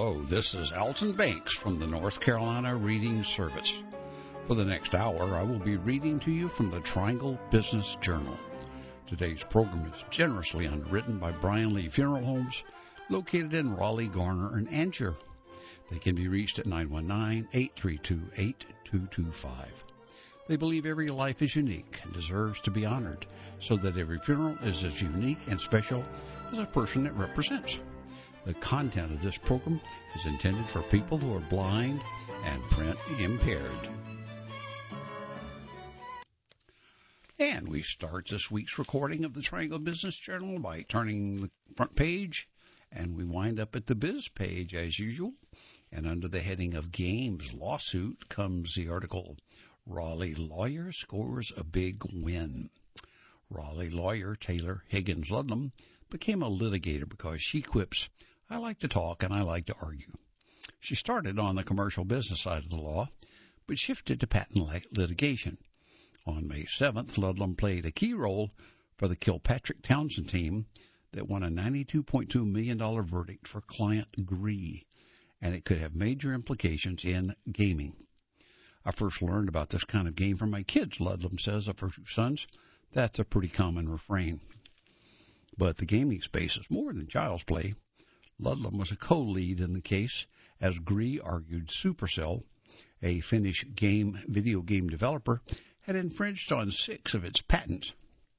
Hello, this is Alton Banks from the North Carolina Reading Service. For the next hour, I will be reading to you from the Triangle Business Journal. Today's program is generously underwritten by Brian Lee Funeral Homes, located in Raleigh, Garner, and Angier. They can be reached at 919-832-8225. They believe every life is unique and deserves to be honored, so that every funeral is as unique and special as a person it represents. The content of this program is intended for people who are blind and print impaired. And we start this week's recording of the Triangle Business Journal by turning the front page, and we wind up at the biz page as usual. And under the heading of Games Lawsuit comes the article, Raleigh Lawyer Scores a Big Win. Raleigh lawyer Taylor Higgins Ludlam became a litigator because she quips, "I like to talk and I like to argue." She started on the commercial business side of the law, but shifted to patent litigation. On May 7th, Ludlam played a key role for the Kilpatrick Townsend team that won a $92.2 million verdict for client Gree, and it could have major implications in gaming. "I first learned about this kind of game from my kids," Ludlam says of her two sons. That's a pretty common refrain. But the gaming space is more than child's play. Ludlam was a co-lead in the case, as Gree argued Supercell, a Finnish video game developer, had infringed on 6 of its patents.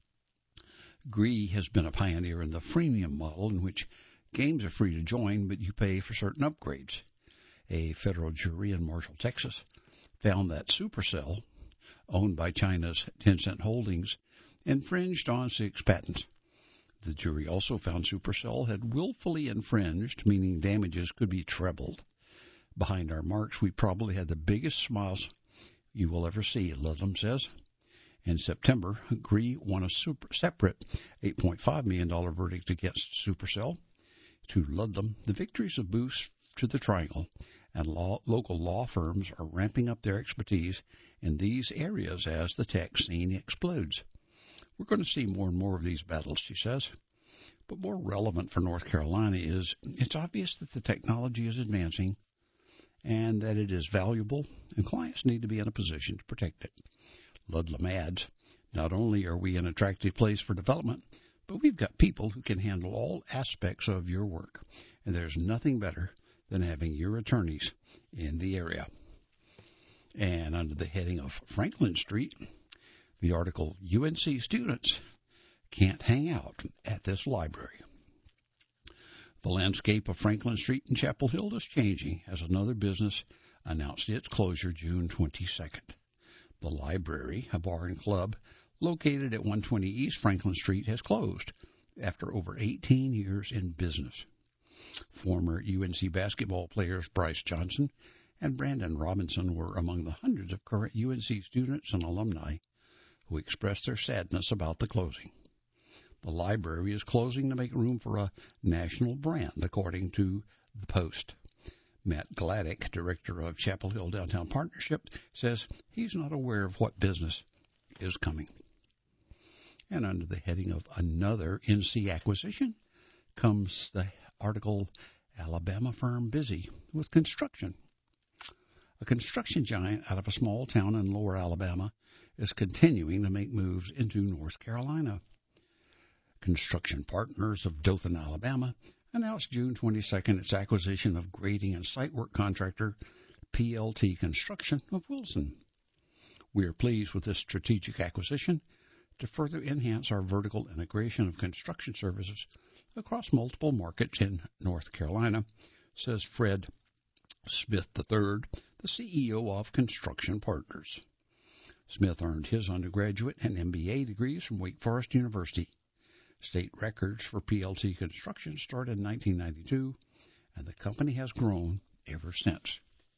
Gree has been a pioneer in the freemium model, in which games are free to join, but you pay for certain upgrades. A federal jury in Marshall, Texas, found that Supercell, owned by China's Tencent Holdings, infringed on 6 patents. The jury also found Supercell had willfully infringed, meaning damages could be trebled. "Behind our marks, we probably had the biggest smiles you will ever see," Ludlam says. In September, Gree won a separate $8.5 million verdict against Supercell. To Ludlam, the victory is a boost to the Triangle, and local law firms are ramping up their expertise in these areas as the tech scene explodes. "We're going to see more and more of these battles," she says. But more relevant for North Carolina is it's obvious that the technology is advancing and that it is valuable, and clients need to be in a position to protect it. Ludlam adds, "Not only are we an attractive place for development, but we've got people who can handle all aspects of your work, and there's nothing better than having your attorneys in the area." And under the heading of Franklin Street, the article, "UNC Students Can't Hang Out at This Library." The landscape of Franklin Street in Chapel Hill is changing as another business announced its closure June 22nd. The library, a bar and club located at 120 East Franklin Street, has closed after over 18 years in business. Former UNC basketball players Bryce Johnson and Brandon Robinson were among the hundreds of current UNC students and alumni who expressed their sadness about the closing. The library is closing to make room for a national brand, according to The Post. Matt Gladdick, director of Chapel Hill Downtown Partnership, says he's not aware of what business is coming. And under the heading of another NC acquisition comes the article, "Alabama Firm Busy with Construction." A construction giant out of a small town in lower Alabama is continuing to make moves into North Carolina. Construction Partners of Dothan, Alabama, announced June 22nd its acquisition of grading and site work contractor PLT Construction of Wilson. "We are pleased with this strategic acquisition to further enhance our vertical integration of construction services across multiple markets in North Carolina," says Fred Smith III, the CEO of Construction Partners. Smith earned his undergraduate and MBA degrees from Wake Forest University. State records for PLT Construction started in 1992, and the company has grown ever since.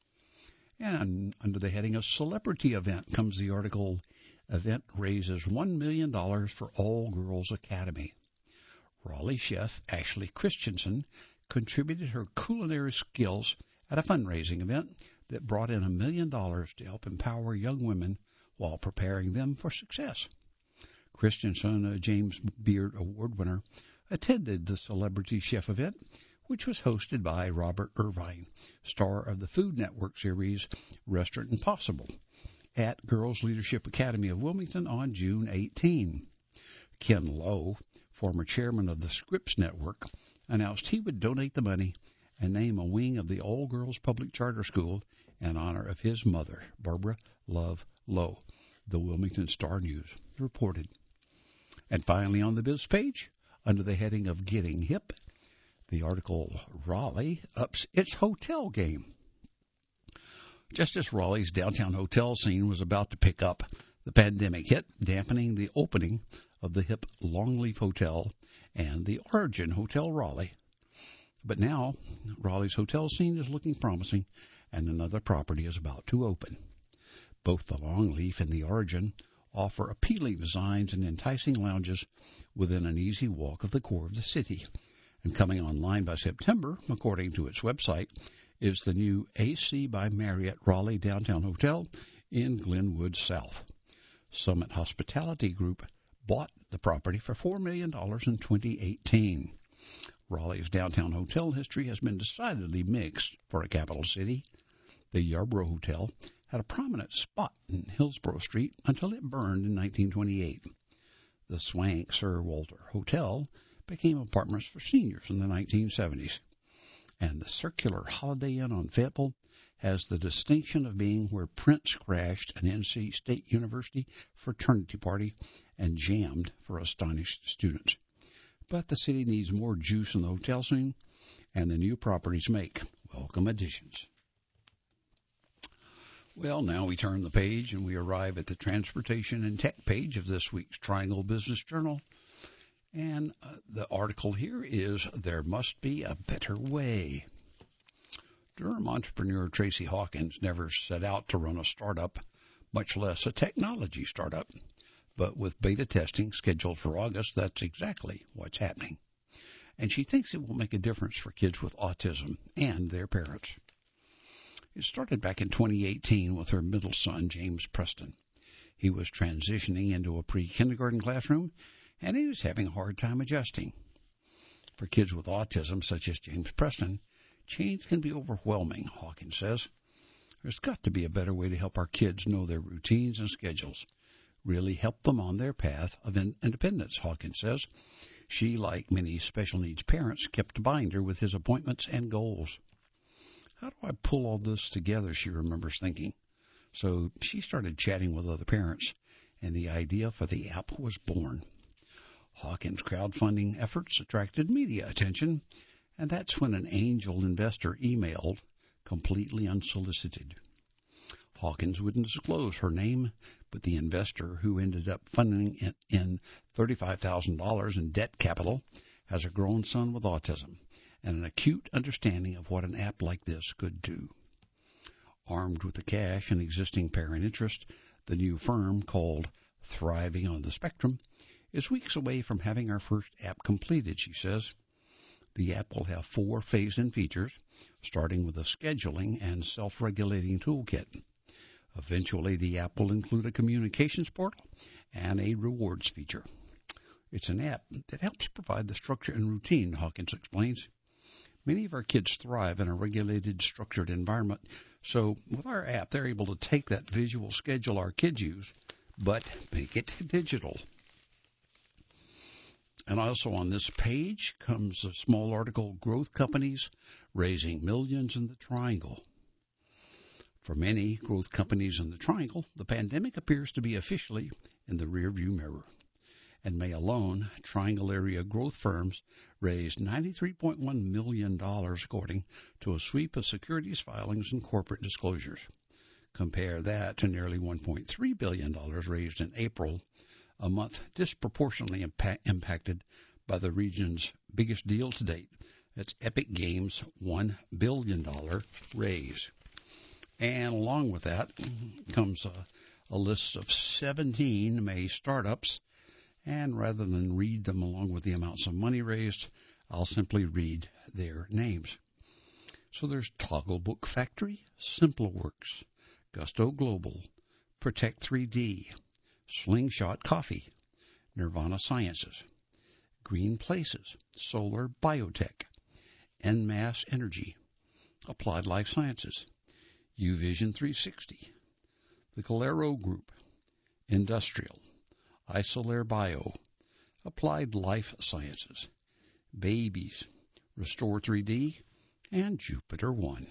And under the heading of Celebrity Event comes the article, "Event Raises $1 million for All Girls Academy." Raleigh chef Ashley Christensen contributed her culinary skills at a fundraising event that brought in $1 million to help empower young women while preparing them for success. Christensen, a James Beard Award winner, attended the Celebrity Chef event, which was hosted by Robert Irvine, star of the Food Network series Restaurant Impossible, at Girls Leadership Academy of Wilmington on June 18. Ken Lowe, former chairman of the Scripps Network, announced he would donate the money and name a wing of the all-girls public charter school in honor of his mother, Barbara Love Lowe, the Wilmington Star-News reported. And finally on the Biz page, under the heading of Getting Hip, the article, Raleigh ups its hotel game. Just as Raleigh's downtown hotel scene was about to pick up, the pandemic hit, dampening the opening of the hip Longleaf Hotel and the Origin Hotel Raleigh. But now, Raleigh's hotel scene is looking promising, and another property is about to open. Both the Longleaf and the Origin offer appealing designs and enticing lounges within an easy walk of the core of the city. And coming online by September, according to its website, is the new AC by Marriott Raleigh Downtown Hotel in Glenwood South. Summit Hospitality Group bought the property for $4 million in 2018. Raleigh's downtown hotel history has been decidedly mixed for a capital city. The Yarborough Hotel had a prominent spot in Hillsborough Street until it burned in 1928. The swank Sir Walter Hotel became apartments for seniors in the 1970s. And the circular Holiday Inn on Fayetteville has the distinction of being where Prince crashed an NC State University fraternity party and jammed for astonished students. But the city needs more juice in the hotel scene, and the new properties make welcome additions. Well, now we turn the page and we arrive at the transportation and tech page of this week's Triangle Business Journal. And the article here is, There Must Be a Better Way. Durham entrepreneur Tracy Hawkins never set out to run a startup, much less a technology startup. But with beta testing scheduled for August, that's exactly what's happening. And she thinks it will make a difference for kids with autism and their parents. It started back in 2018 with her middle son, James Preston. He was transitioning into a pre-kindergarten classroom, and he was having a hard time adjusting. For kids with autism, such as James Preston, change can be overwhelming, Hawkins says. There's got to be a better way to help our kids know their routines and schedules. Really help them on their path of independence, Hawkins says. She, like many special needs parents, kept a binder with his appointments and goals. How do I pull all this together, she remembers thinking. So she started chatting with other parents, and the idea for the app was born. Hawkins' crowdfunding efforts attracted media attention, and that's when an angel investor emailed, completely unsolicited. Hawkins wouldn't disclose her name, but the investor, who ended up funding it in $35,000 in debt capital, has a grown son with autism and an acute understanding of what an app like this could do. Armed with the cash and existing parent interest, the new firm, called Thriving on the Spectrum, is weeks away from having our first app completed, she says. The app will have 4 phased-in features, starting with a scheduling and self-regulating toolkit. Eventually, the app will include a communications portal and a rewards feature. It's an app that helps provide the structure and routine, Hawkins explains. Many of our kids thrive in a regulated, structured environment, so with our app, they're able to take that visual schedule our kids use, but make it digital. And also on this page comes a small article, Growth Companies Raising Millions in the Triangle. For many growth companies in the Triangle, the pandemic appears to be officially in the rearview mirror. In May alone, Triangle area growth firms raised $93.1 million, according to a sweep of securities filings and corporate disclosures. Compare that to nearly $1.3 billion raised in April, a month disproportionately impacted by the region's biggest deal to date. That's Epic Games' $1 billion raise. And along with that comes a list of 17 May startups. And rather than read them along with the amounts of money raised, I'll simply read their names. So there's Toggle Book Factory, SimpleWorks, Gusto Global, Protect 3D, Slingshot Coffee, Nirvana Sciences, Green Places, Solar Biotech, Enmass Energy, Applied Life Sciences, UVision 360, the Calero Group, Industrial, Isolair Bio, Applied Life Sciences, Babies, Restore 3D, and Jupiter One.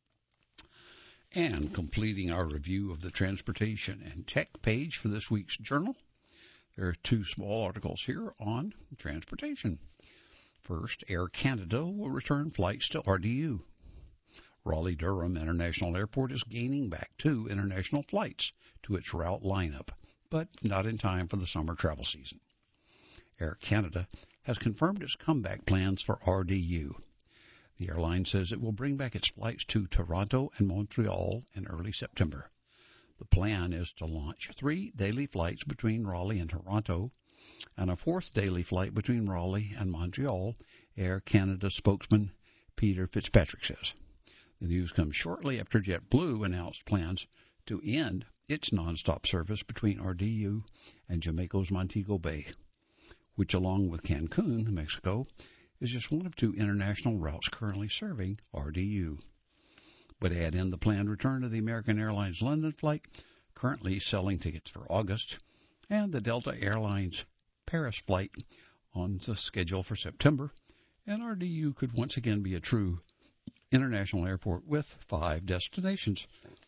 And completing our review of the transportation and tech page for this week's journal, there are two small articles here on transportation. First, Air Canada will return flights to RDU. Raleigh-Durham International Airport is gaining back 2 international flights to its route lineup, but not in time for the summer travel season. Air Canada has confirmed its comeback plans for RDU. The airline says it will bring back its flights to Toronto and Montreal in early September. The plan is to launch 3 daily flights between Raleigh and Toronto and a 4th daily flight between Raleigh and Montreal, Air Canada spokesman Peter Fitzpatrick says. The news comes shortly after JetBlue announced plans to end its nonstop service between RDU and Jamaica's Montego Bay, which, along with Cancun, Mexico, is just one of 2 international routes currently serving RDU. But add in the planned return of the American Airlines London flight, currently selling tickets for August, and the Delta Airlines Paris flight on the schedule for September, and RDU could once again be a true international airport with 5 destinations.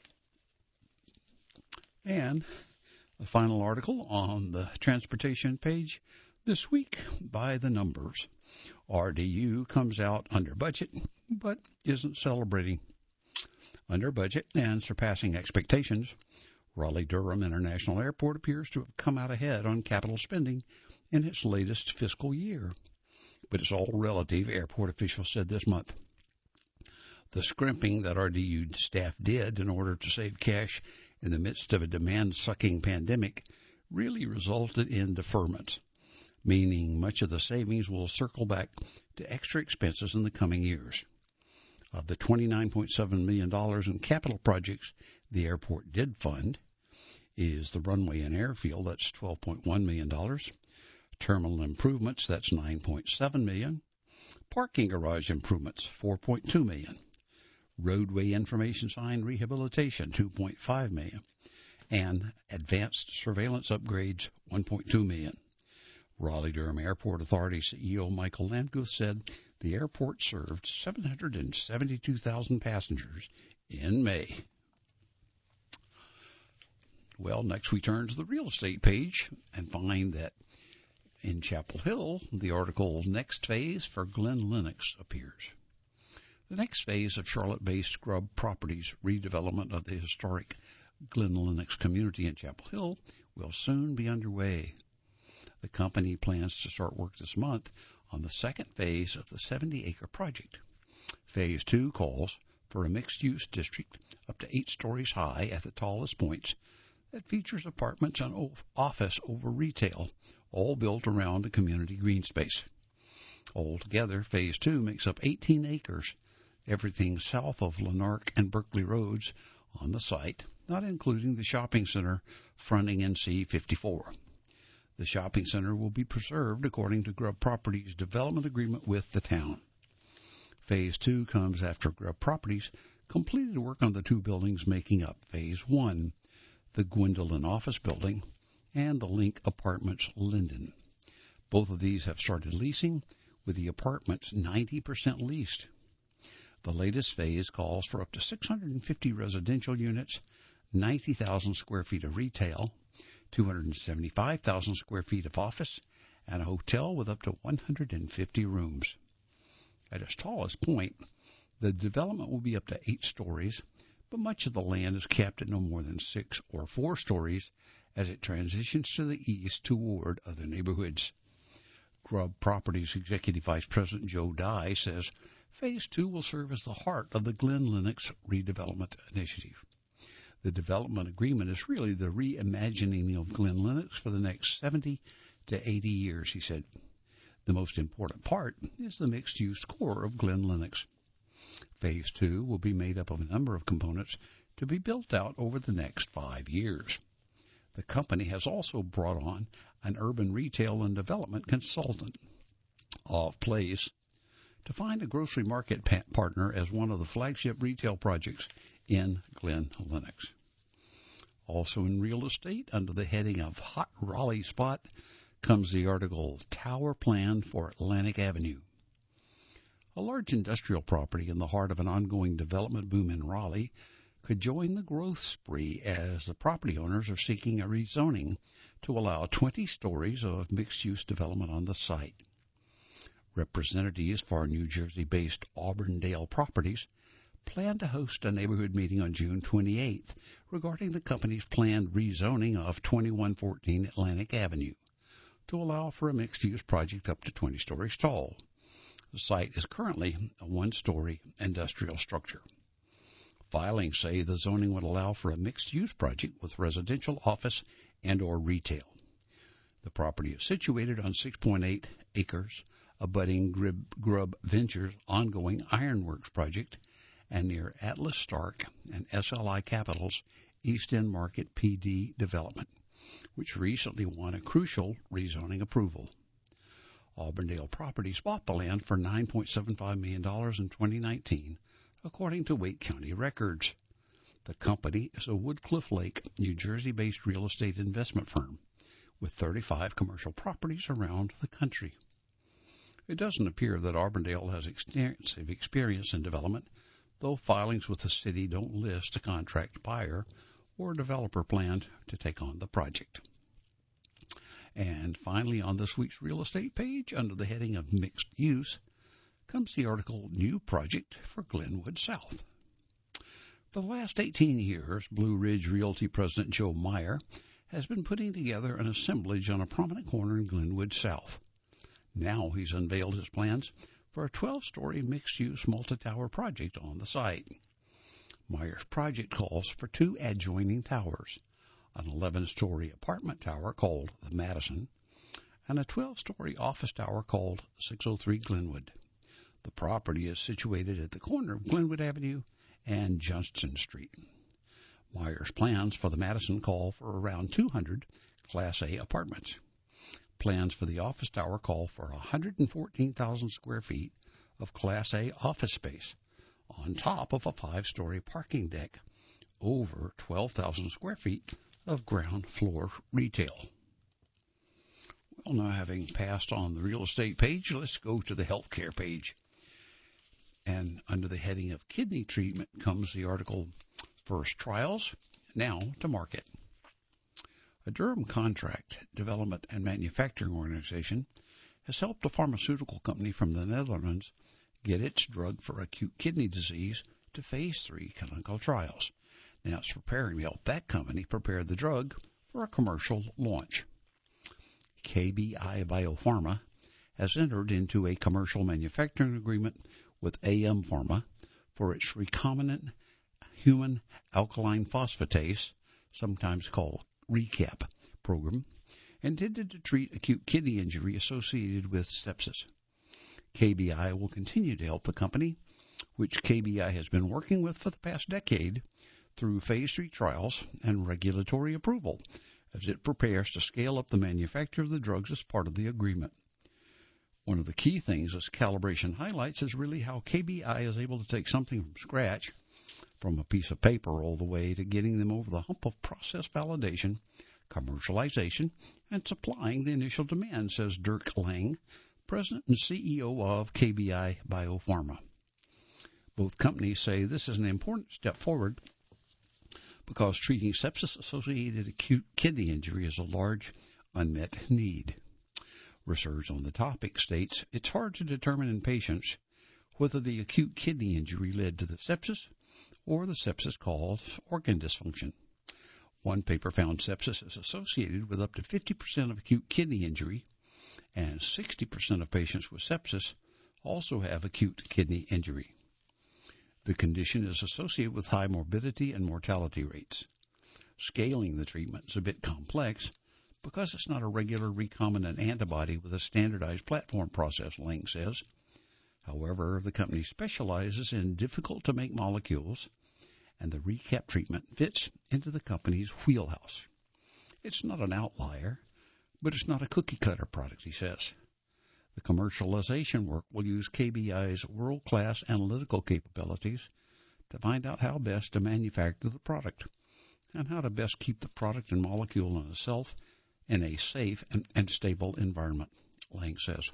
And the final article on the transportation page this week, by the numbers. RDU comes out under budget, but isn't celebrating. Under budget and surpassing expectations, Raleigh-Durham International Airport appears to have come out ahead on capital spending in its latest fiscal year. But it's all relative, airport officials said this month. The scrimping that RDU staff did in order to save cash in the midst of a demand-sucking pandemic really resulted in deferments, meaning much of the savings will circle back to extra expenses in the coming years. Of the $29.7 million in capital projects the airport did fund is the runway and airfield, that's $12.1 million, terminal improvements, that's $9.7 million, parking garage improvements, $4.2 million, roadway information sign rehabilitation, $2.5 million, and advanced surveillance upgrades, $1.2 million. Raleigh-Durham Airport Authority CEO Michael Landguth said the airport served 772,000 passengers in May. Well, next we turn to the real estate page and find that in Chapel Hill, the article Next Phase for Glen Lennox appears. The next phase of Charlotte-based Grubb Properties redevelopment of the historic Glen Lennox community in Chapel Hill will soon be underway. The company plans to start work this month on the second phase of the 70-acre project. Phase 2 calls for a mixed-use district up to 8 stories high at the tallest points that features apartments and office over retail, all built around a community green space. Altogether, Phase 2 makes up 18 acres, everything south of Lanark and Berkeley Roads on the site, not including the shopping center fronting NC 54. The shopping center will be preserved according to Grubb Properties' development agreement with the town. Phase 2 comes after Grubb Properties completed work on the 2 buildings making up Phase 1, the Gwendolyn office building and the Link Apartments Linden. Both of these have started leasing, with the apartments 90% leased. The latest phase calls for up to 650 residential units, 90,000 square feet of retail, 275,000 square feet of office, and a hotel with up to 150 rooms. At its tallest point, the development will be up to 8 stories, but much of the land is capped at no more than 6 or 4 stories as it transitions to the east toward other neighborhoods. Grubb Properties Executive Vice President Joe Dye says Phase 2 will serve as the heart of the Glen Lennox redevelopment initiative. The development agreement is really the reimagining of Glen Lennox for the next 70 to 80 years, he said. The most important part is the mixed-use core of Glen Lennox. Phase 2 will be made up of a number of components to be built out over the next 5 years. The company has also brought on an urban retail and development consultant, Of Place, to find a grocery market partner as one of the flagship retail projects in Glen Lennox. Also in real estate, under the heading of Hot Raleigh Spot, comes the article Tower Plan for Atlantic Avenue. A large industrial property in the heart of an ongoing development boom in Raleigh could join the growth spree as the property owners are seeking a rezoning to allow 20 stories of mixed-use development on the site. Representatives for New Jersey-based Auburndale Properties plan to host a neighborhood meeting on June 28th regarding the company's planned rezoning of 2114 Atlantic Avenue to allow for a mixed-use project up to 20 stories tall. The site is currently a one-story industrial structure. Filings say the zoning would allow for a mixed-use project with residential, office, and or retail. The property is situated on 6.8 acres, abutting Grubb Ventures' ongoing ironworks project, and near Atlas Stark and SLI Capital's East End Market PD development, which recently won a crucial rezoning approval. Auburndale Properties bought the land for $9.75 million in 2019, according to Wake County records. The company is a Woodcliff Lake, New Jersey-based real estate investment firm with 35 commercial properties around the country. It doesn't appear that Auburndale has extensive experience in development, though filings with the city don't list a contract buyer or developer planned to take on the project. And finally, on this week's real estate page, under the heading of Mixed Use, comes the article New Project for Glenwood South. For the last 18 years, Blue Ridge Realty President Joe Meyer has been putting together an assemblage on a prominent corner in Glenwood South. Now he's unveiled his plans for a 12-story mixed-use multi-tower project on the site. Meyer's project calls for two adjoining towers, an 11-story apartment tower called the Madison, and a 12-story office tower called 603 Glenwood. The property is situated at the corner of Glenwood Avenue and Johnston Street. Meyer's plans for the Madison call for around 200 Class A apartments. Plans for the office tower call for 114,000 square feet of Class A office space, on top of a 5-story parking deck, over 12,000 square feet of ground floor retail. Well, now having passed on the real estate page, let's go to the healthcare page. And under the heading of kidney treatment comes the article First Trials, Now to Market. A Durham contract development and manufacturing organization has helped a pharmaceutical company from the Netherlands get its drug for acute kidney disease to phase 3 clinical trials. Now it's preparing to help that company prepare the drug for a commercial launch. KBI Biopharma has entered into a commercial manufacturing agreement with AM Pharma for its recombinant human alkaline phosphatase, sometimes called RECAP program, intended to treat acute kidney injury associated with sepsis. KBI will continue to help the company, which KBI has been working with for the past decade, through phase 3 trials and regulatory approval as it prepares to scale up the manufacture of the drugs as part of the agreement. One of the key things this calibration highlights is really how KBI is able to take something from scratch, from a piece of paper all the way to getting them over the hump of process validation, commercialization, and supplying the initial demand, says Dirk Lang, President and CEO of KBI Biopharma. Both companies say this is an important step forward because treating sepsis-associated acute kidney injury is a large unmet need. Research on the topic states it's hard to determine in patients whether the acute kidney injury led to the sepsis or the sepsis caused organ dysfunction. One paper found sepsis is associated with up to 50% of acute kidney injury, and 60% of patients with sepsis also have acute kidney injury. The condition is associated with high morbidity and mortality rates. Scaling the treatment is a bit complex because it's not a regular recombinant antibody with a standardized platform process, Lang says. However, the company specializes in difficult-to-make molecules, and the RECAP treatment fits into the company's wheelhouse. It's not an outlier, but it's not a cookie-cutter product, he says. The commercialization work will use KBI's world-class analytical capabilities to find out how best to manufacture the product and how to best keep the product and molecule in itself in a safe and stable environment, Lang says.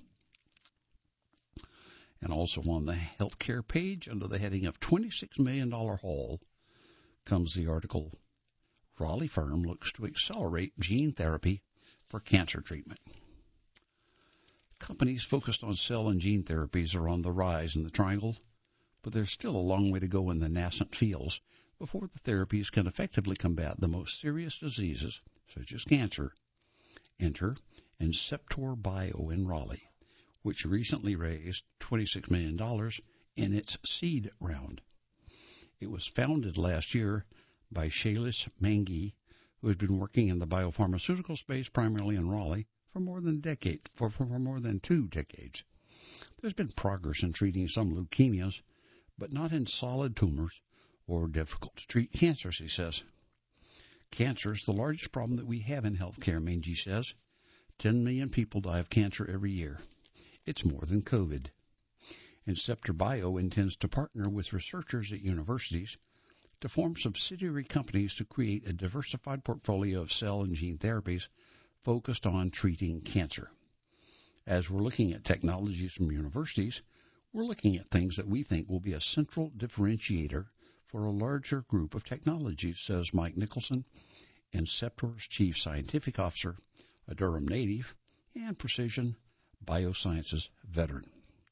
And also on the healthcare page, under the heading of $26 million haul, comes the article, Raleigh firm looks to accelerate gene therapy for cancer treatment. Companies focused on cell and gene therapies are on the rise in the Triangle, but there's still a long way to go in the nascent fields before the therapies can effectively combat the most serious diseases, such as cancer. Enter Inceptor Bio in Raleigh, which recently raised $26 million in its seed round. It was founded last year by Shailesh Mangi, who has been working in the biopharmaceutical space primarily in Raleigh for more than 2 decades. There's been progress in treating some leukemias, but not in solid tumors or difficult-to-treat cancers, he says. Cancer is the largest problem that we have in healthcare, Mangi says. 10 million people die of cancer every year. It's more than COVID. Inceptor Bio intends to partner with researchers at universities to form subsidiary companies to create a diversified portfolio of cell and gene therapies focused on treating cancer. As we're looking at technologies from universities, we're looking at things that we think will be a central differentiator for a larger group of technologies, says Mike Nicholson, Inceptor's chief scientific officer, a Durham native, and Precision Biosciences veteran.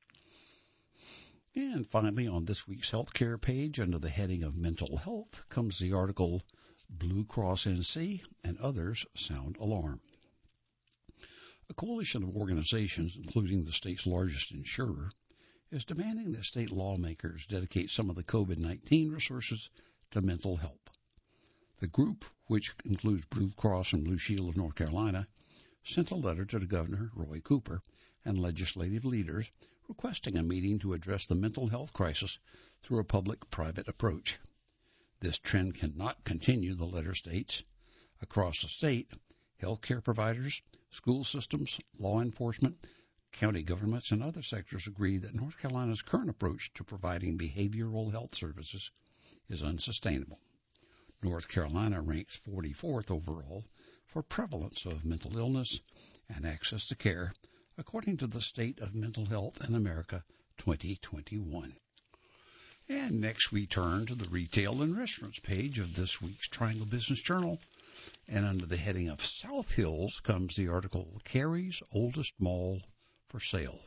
And finally, on this week's healthcare page, under the heading of mental health, comes the article, Blue Cross NC and Others Sound Alarm. A coalition of organizations, including the state's largest insurer, is demanding that state lawmakers dedicate some of the COVID-19 resources to mental health. The group, which includes Blue Cross and Blue Shield of North Carolina, sent a letter to the Governor, Roy Cooper, and legislative leaders requesting a meeting to address the mental health crisis through a public-private approach. This trend cannot continue, the letter states. Across the state, healthcare providers, school systems, law enforcement, county governments, and other sectors agree that North Carolina's current approach to providing behavioral health services is unsustainable. North Carolina ranks 44th overall for prevalence of mental illness and access to care, according to the State of Mental Health in America 2021. And next we turn to the retail and restaurants page of this week's Triangle Business Journal. And under the heading of South Hills comes the article, Cary's Oldest Mall for Sale.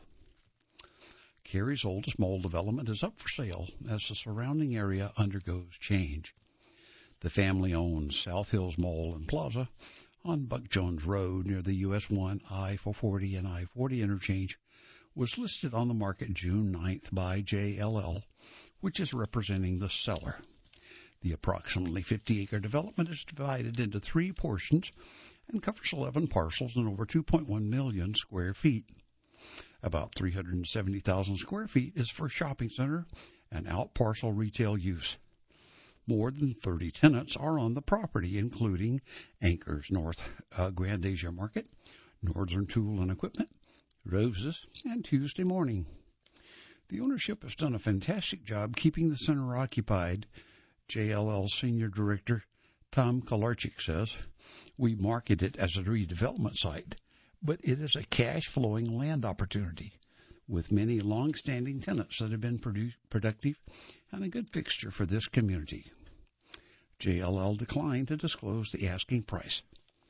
Cary's oldest mall development is up for sale as the surrounding area undergoes change. The family-owned South Hills Mall and Plaza on Buck Jones Road near the US 1, I-440 and I-40 interchange was listed on the market June 9th by JLL, which is representing the seller. The approximately 50-acre development is divided into 3 portions and covers 11 parcels and over 2.1 million square feet. About 370,000 square feet is for shopping center and out-parcel retail use. More than 30 tenants are on the property, including Anchor's North Grand Asia Market, Northern Tool and Equipment, Roses, and Tuesday Morning. The ownership has done a fantastic job keeping the center occupied, JLL Senior Director Tom Kolarczyk says. We market it as a redevelopment site, but it is a cash-flowing land opportunity with many long-standing tenants that have been productive and a good fixture for this community. JLL declined to disclose the asking price.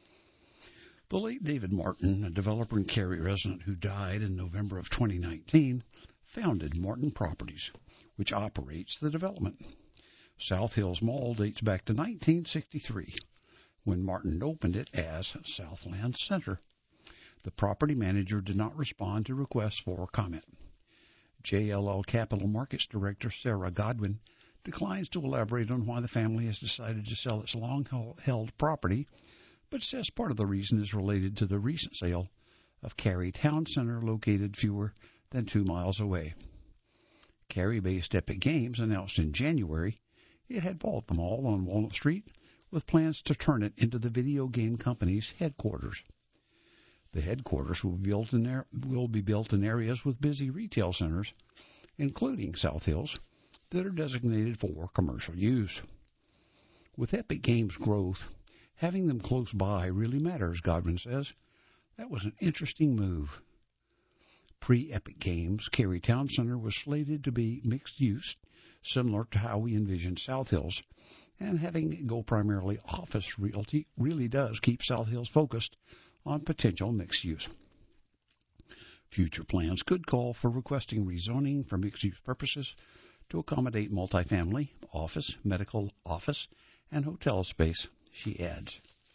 The late David Martin, a developer and Cary resident who died in November of 2019, founded Martin Properties, which operates the development. South Hills Mall dates back to 1963, when Martin opened it as Southland Center. The property manager did not respond to requests for comment. JLL Capital Markets Director Sarah Godwin declines to elaborate on why the family has decided to sell its long-held property, but says part of the reason is related to the recent sale of Cary Town Center, located fewer than 2 miles away. Cary-based Epic Games announced in January it had bought the mall on Walnut Street with plans to turn it into the video game company's headquarters. The headquarters will be built in areas with busy retail centers, including South Hills, that are designated for commercial use. With Epic Games' growth, having them close by really matters, Godwin says. That was an interesting move. Pre-Epic Games, Cary Town Center was slated to be mixed use, similar to how we envisioned South Hills, and having it go primarily office realty really does keep South Hills focused on potential mixed use. Future plans could call for requesting rezoning for mixed-use purposes to accommodate multifamily, office, medical office, and hotel space, she adds.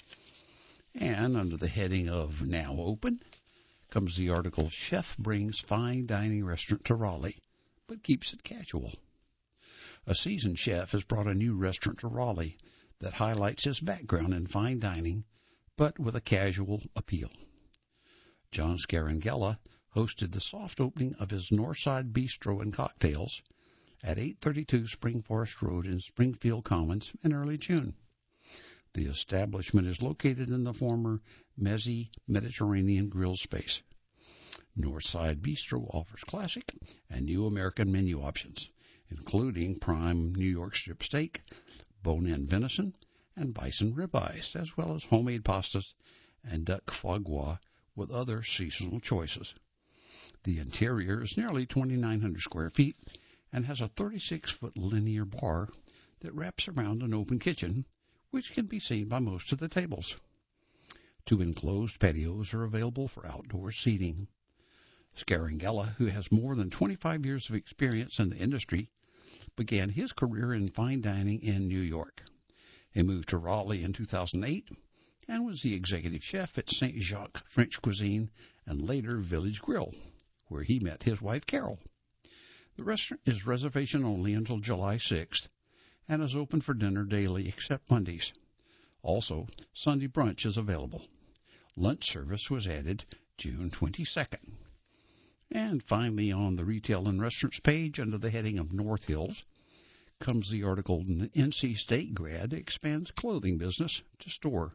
And under the heading of Now Open comes the article, Chef Brings Fine Dining Restaurant to Raleigh, but Keeps It Casual. A seasoned chef has brought a new restaurant to Raleigh that highlights his background in fine dining, but with a casual appeal. John Scarangella hosted the soft opening of his Northside Bistro and Cocktails at 832 Spring Forest Road in Springfield Commons in early June. The establishment is located in the former Mezzi Mediterranean Grill space. Northside Bistro offers classic and new American menu options, including prime New York strip steak, bone-in venison, and bison ribeyes, as well as homemade pastas and duck foie gras with other seasonal choices. The interior is nearly 2,900 square feet and has a 36-foot linear bar that wraps around an open kitchen, which can be seen by most of the tables. 2 enclosed patios are available for outdoor seating. Scarangella, who has more than 25 years of experience in the industry, began his career in fine dining in New York. He moved to Raleigh in 2008 and was the executive chef at St. Jacques French Cuisine and later Village Grill, where he met his wife Carol. The restaurant is reservation only until July 6th and is open for dinner daily except Mondays. Also, Sunday brunch is available. Lunch service was added June 22nd. And finally, on the Retail and Restaurants page under the heading of North Hills comes the article, NC State Grad Expands Clothing Business to Store.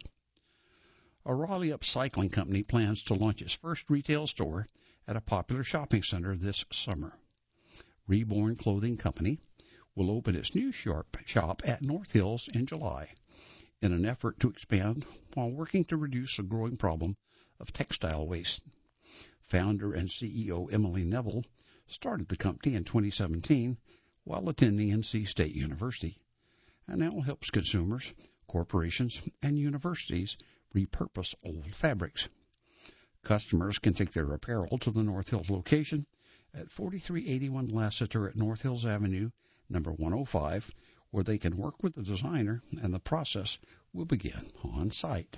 A Raleigh upcycling company plans to launch its first retail store at a popular shopping center this summer. Reborn Clothing Company will open its new shop at North Hills in July in an effort to expand while working to reduce a growing problem of textile waste. Founder and CEO Emily Neville started the company in 2017 while attending NC State University, and now helps consumers, corporations, and universities repurpose old fabrics. Customers can take their apparel to the North Hills location at 4381 Lassiter at North Hills Avenue, number 105, where they can work with the designer, and the process will begin on site.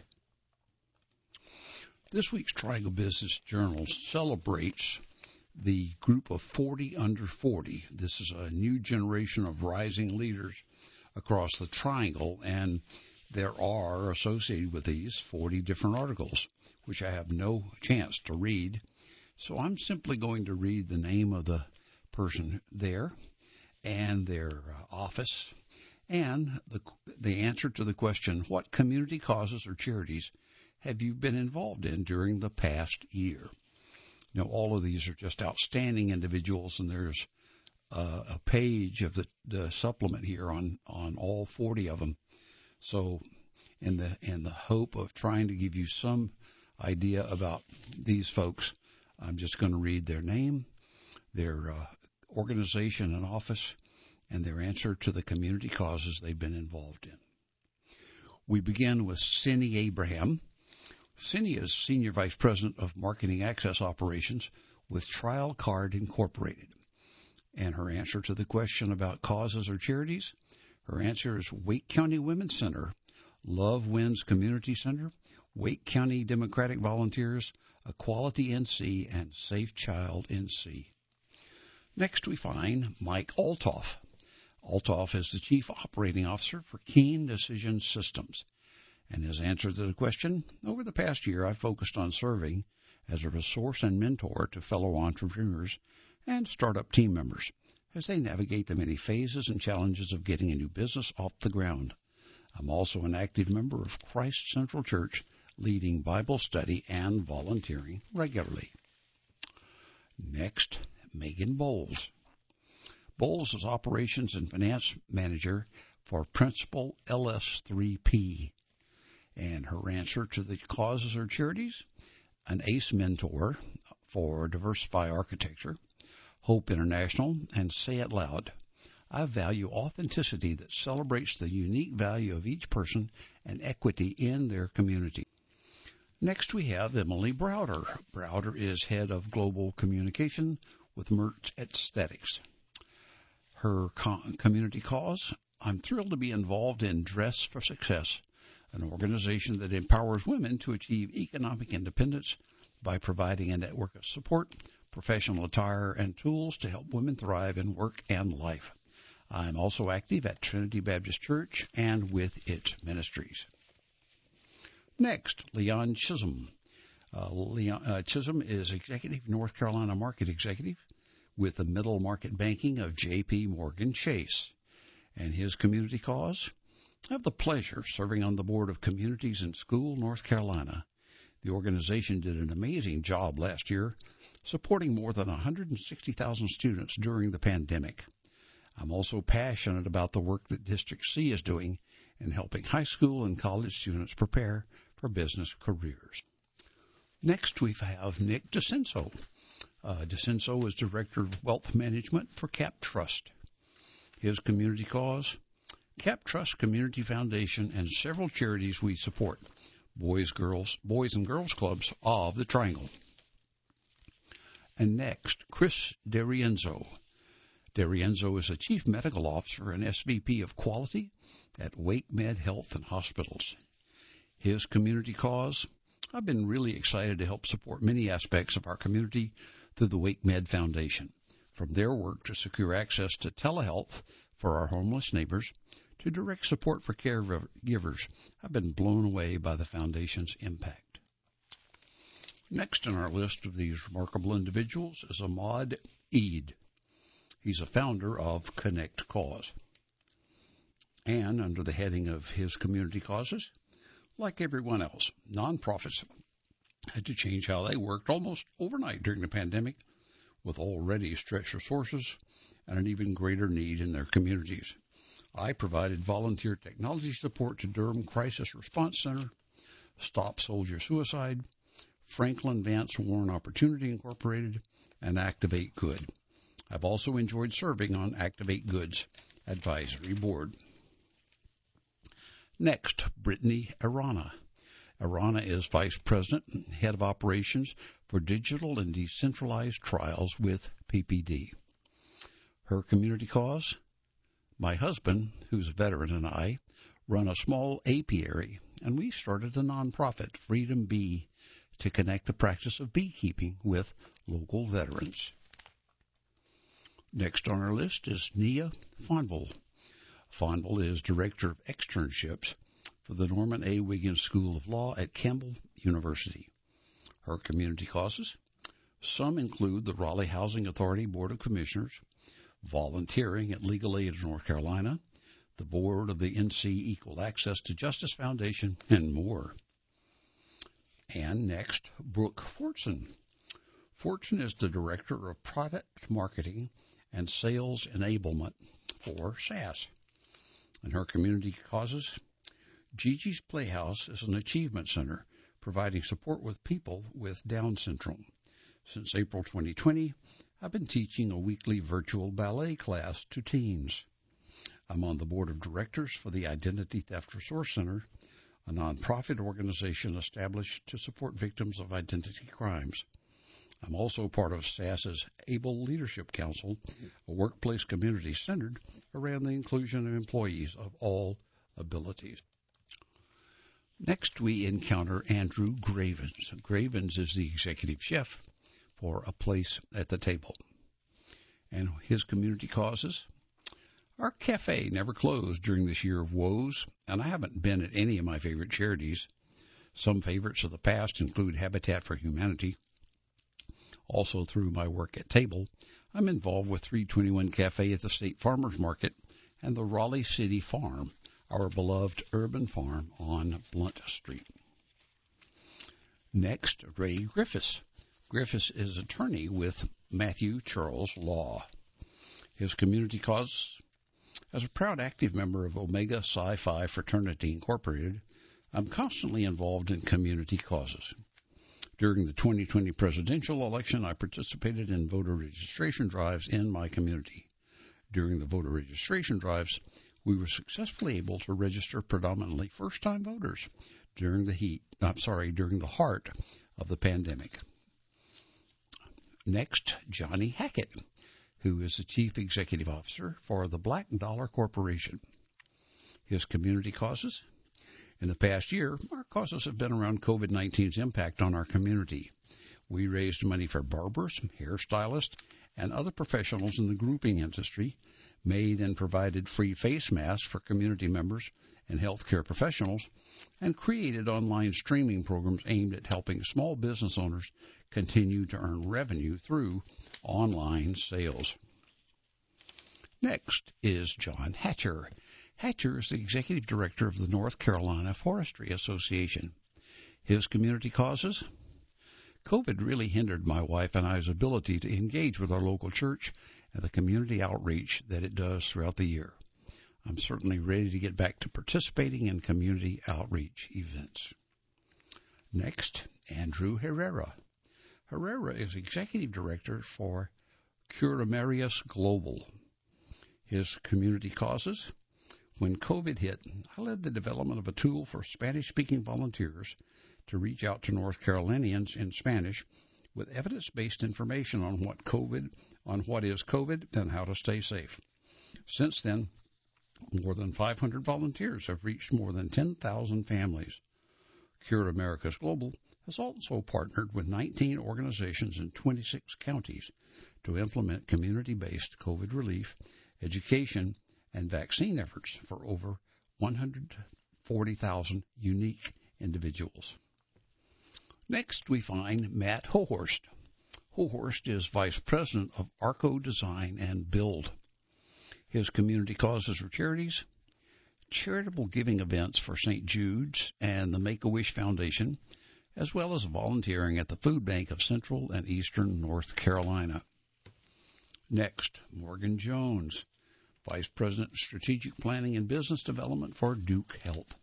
This week's Triangle Business Journal celebrates the group of 40 under 40. This is a new generation of rising leaders across the Triangle, and there are associated with these 40 different articles, which I have no chance to read. So I'm simply going to read the name of the person there and their office and the answer to the question, what community causes or charities have you been involved in during the past year? You know, all of these are just outstanding individuals, and there's a page of the supplement here on all 40 of them. So in the hope of trying to give you some idea about these folks, I'm just going to read their name, their organization and office, and their answer to the community causes they've been involved in. We begin with Cindy Abraham. Cindy is Senior Vice President of Marketing Access Operations with Trial Card Incorporated. And her answer to the question about causes or charities, her answer is Wake County Women's Center, Love Wins Community Center, Wake County Democratic Volunteers, Equality NC, and Safe Child NC. Next we find Mike Altoff. Altoff is the Chief Operating Officer for Keen Decision Systems. And his answer to the question, over the past year, I've focused on serving as a resource and mentor to fellow entrepreneurs and startup team members as they navigate the many phases and challenges of getting a new business off the ground. I'm also an active member of Christ Central Church leading Bible study and volunteering regularly. Next, Megan Bowles. Bowles is Operations and Finance Manager for Principal LS3P, and her answer to the causes or charities: an ACE mentor for Diversify Architecture, Hope International, and Say It Loud. I value authenticity that celebrates the unique value of each person and equity in their community. Next, we have Emily Browder. Browder is Head of Global Communication with Mertz Aesthetics. Her community cause: I'm thrilled to be involved in Dress for Success, an organization that empowers women to achieve economic independence by providing a network of support, professional attire, and tools to help women thrive in work and life. I'm also active at Trinity Baptist Church and with its ministries. Next, Leon Chisholm. Chisholm is Executive North Carolina Market Executive with the Middle Market Banking of J.P. Morgan Chase. And his community cause: I have the pleasure of serving on the board of Communities in School, North Carolina. The organization did an amazing job last year, supporting more than 160,000 students during the pandemic. I'm also passionate about the work that District C is doing in helping high school and college students prepare for business careers. Next, we have Nick DeCenso. DeCenso is Director of Wealth Management for Cap Trust. His community cause: Cap Trust Community Foundation and several charities we support, Boys and Girls Clubs of the Triangle. And next, Chris DeRienzo. DeRienzo is a Chief Medical Officer and SVP of Quality at WakeMed Health and Hospitals. His community cause: I've been really excited to help support many aspects of our community through the WakeMed Foundation, from their work to secure access to telehealth for our homeless neighbors to direct support for caregivers. I've been blown away by the Foundation's impact. Next on our list of these remarkable individuals is Ahmad Eid. He's a founder of Connect Cause. And under the heading of his community causes, like everyone else, nonprofits had to change how they worked almost overnight during the pandemic, with already stretched resources and an even greater need in their communities. I provided volunteer technology support to Durham Crisis Response Center, Stop Soldier Suicide, Franklin Vance Warren Opportunity Incorporated, and Activate Good. I've also enjoyed serving on Activate Good's advisory board. Next, Brittany Arana. Arana is Vice President and Head of Operations for Digital and Decentralized Trials with PPD. Her community cause: my husband, who's a veteran, and I run a small apiary, and we started a nonprofit, Freedom Bee, to connect the practice of beekeeping with local veterans. Next on our list is Nia Fonville. Fonville is Director of Externships for the Norman A. Wiggins School of Law at Campbell University. Her community causes: some include the Raleigh Housing Authority Board of Commissioners, volunteering at Legal Aid of North Carolina, the board of the NC Equal Access to Justice Foundation, and more. And next, Brooke Fortson. Fortson is the Director of Product Marketing and Sales Enablement for SAS. And her community causes: Gigi's Playhouse is an achievement center providing support with people with Down syndrome. Since April 2020, I've been teaching a weekly virtual ballet class to teens. I'm on the board of directors for the Identity Theft Resource Center, a nonprofit organization established to support victims of identity crimes. I'm also part of SAS's Able Leadership Council, a workplace community centered around the inclusion of employees of all abilities. Next, we encounter Andrew Gravens. Gravens is the executive chef for A Place at the Table. And his community causes: our cafe never closed during this year of woes, and I haven't been at any of my favorite charities. Some favorites of the past include Habitat for Humanity. Also, through my work at Table, I'm involved with 321 Cafe at the State Farmers Market and the Raleigh City Farm, our beloved urban farm on Blunt Street. Next, Ray Griffiths. Griffiths is attorney with Matthew Charles Law. His community cause: as a proud active member of Omega Psi Phi Fraternity Incorporated, I'm constantly involved in community causes. During the 2020 presidential election, I participated in voter registration drives in my community. During the voter registration drives, we were successfully able to register predominantly first-time voters during the heart of the pandemic. Next, Johnny Hackett, who is the Chief Executive Officer for the Black Dollar Corporation. His community causes: in the past year, our causes have been around COVID-19's impact on our community. We raised money for barbers, hairstylists, and other professionals in the grooming industry, made and provided free face masks for community members and healthcare professionals, and created online streaming programs aimed at helping small business owners continue to earn revenue through online sales. Next is John Hatcher. Hatcher is the Executive Director of the North Carolina Forestry Association. His community causes: COVID really hindered my wife and I's ability to engage with our local church and the community outreach that it does throughout the year. I'm certainly ready to get back to participating in community outreach events. Next, Andrew Herrera. Herrera is Executive Director for Curamarius Global. His community causes: when COVID hit, I led the development of a tool for Spanish-speaking volunteers to reach out to North Carolinians in Spanish with evidence-based information on what is COVID and how to stay safe. Since then, more than 500 volunteers have reached more than 10,000 families. Cure Americas Global has also partnered with 19 organizations in 26 counties to implement community-based COVID relief, education, and vaccine efforts for over 140,000 unique individuals. Next, we find Matt Hohorst. Hohorst is Vice President of Arco Design and Build. His community causes or charities: charitable giving events for St. Jude's and the Make-A-Wish Foundation, as well as volunteering at the Food Bank of Central and Eastern North Carolina. Next, Morgan Jones, Vice President of Strategic Planning and Business Development for Duke Health.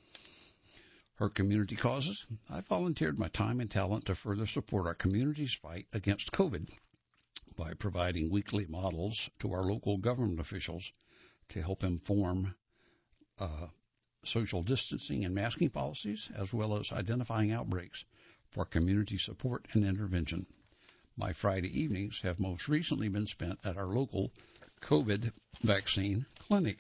Her community causes: I volunteered my time and talent to further support our community's fight against COVID by providing weekly models to our local government officials to help inform social distancing and masking policies, as well as identifying outbreaks for community support and intervention. My Friday evenings have most recently been spent at our local COVID vaccine clinic.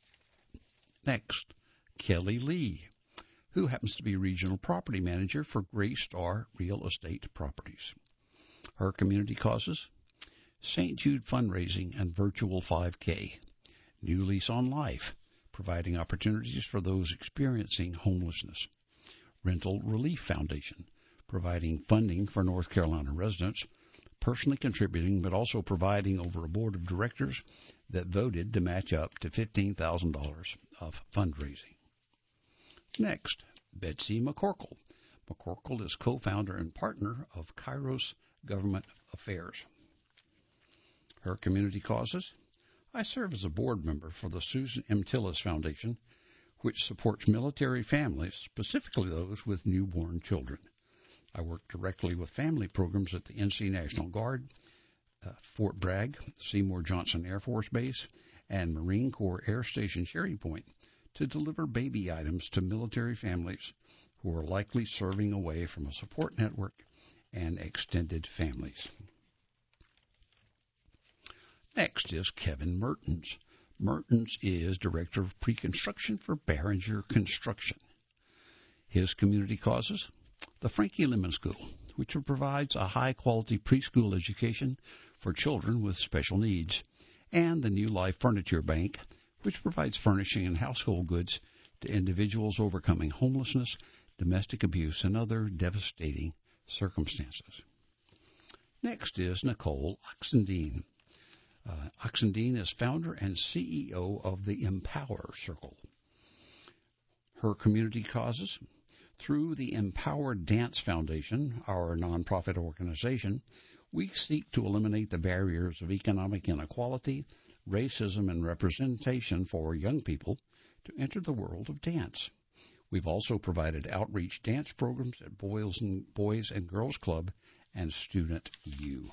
Next, Kelly Lee, who happens to be Regional Property Manager for Greystar Real Estate Properties. Her community causes: St. Jude fundraising and virtual 5K. New Lease on Life, providing opportunities for those experiencing homelessness. Rental Relief Foundation, providing funding for North Carolina residents, personally contributing but also providing over a board of directors that voted to match up to $15,000 of fundraising. Next, Betsy McCorkle. McCorkle is co-founder and partner of Kairos Government Affairs. Her community causes: I serve as a board member for the Susan M. Tillis Foundation, which supports military families, specifically those with newborn children. I work directly with family programs at the NC National Guard, Fort Bragg, Seymour Johnson Air Force Base, and Marine Corps Air Station Cherry Point to deliver baby items to military families who are likely serving away from a support network and extended families. Next is Kevin Mertens. Mertens is Director of Pre-Construction for Behringer Construction. His community causes: the Frankie Lemon School, which provides a high-quality preschool education for children with special needs, and the New Life Furniture Bank, which provides furnishing and household goods to individuals overcoming homelessness, domestic abuse, and other devastating circumstances. Next is Nicole Oxendine. Oxendine is founder and CEO of the Empower Circle. Her community causes: Through the Empowered Dance Foundation, our nonprofit organization, we seek to eliminate the barriers of economic inequality, racism, and representation for young people to enter the world of dance. We've also provided outreach dance programs at Boys and Girls Club and Student U.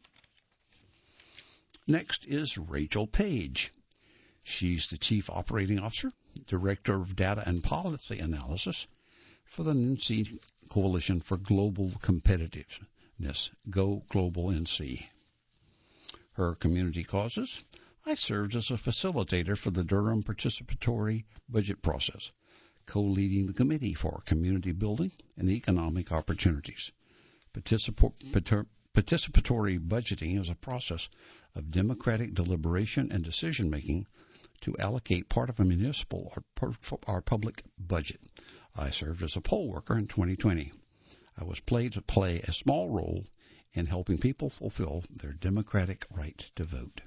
Next is Rachel Page. She's the Chief Operating Officer, Director of Data and Policy Analysis for the NC Coalition for Global Competitiveness, Go Global NC. Her community causes: I served as a facilitator for the Durham Participatory Budget Process, co-leading the Committee for Community Building and Economic Opportunities. Participatory budgeting is a process of democratic deliberation and decision-making to allocate part of a municipal or public budget. I served as a poll worker in 2020. I was paid to play a small role in helping people fulfill their democratic right to vote.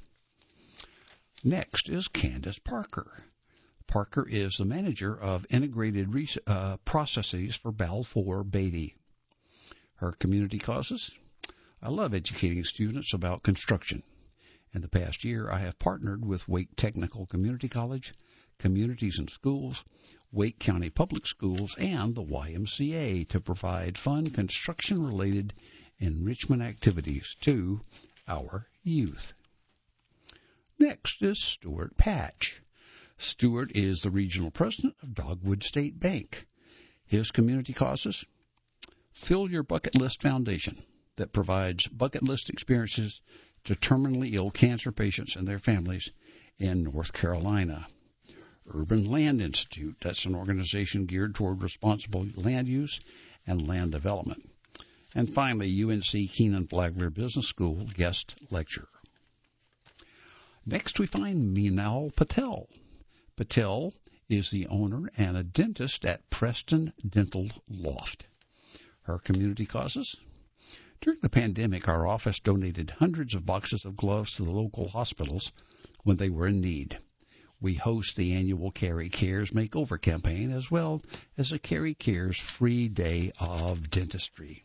Next is Candace Parker. Parker is the manager of integrated processes for Balfour Beatty. Her community causes: I love educating students about construction. In the past year, I have partnered with Wake Technical Community College, Communities and Schools, Wake County Public Schools, and the YMCA to provide fun construction-related enrichment activities to our youth. Next is Stuart Patch. Stuart is the regional president of Dogwood State Bank. His community causes: Fill Your Bucket List Foundation, that provides bucket list experiences to terminally ill cancer patients and their families in North Carolina. Urban Land Institute, that's an organization geared toward responsible land use and land development. And finally, UNC Keenan Flagler Business School guest lecturer. Next, we find Meenal Patel. Patel is the owner and a dentist at Preston Dental Loft. Her community causes: During the pandemic, our office donated hundreds of boxes of gloves to the local hospitals when they were in need. We host the annual Carrie Cares Makeover campaign, as well as a Carrie Cares free day of dentistry.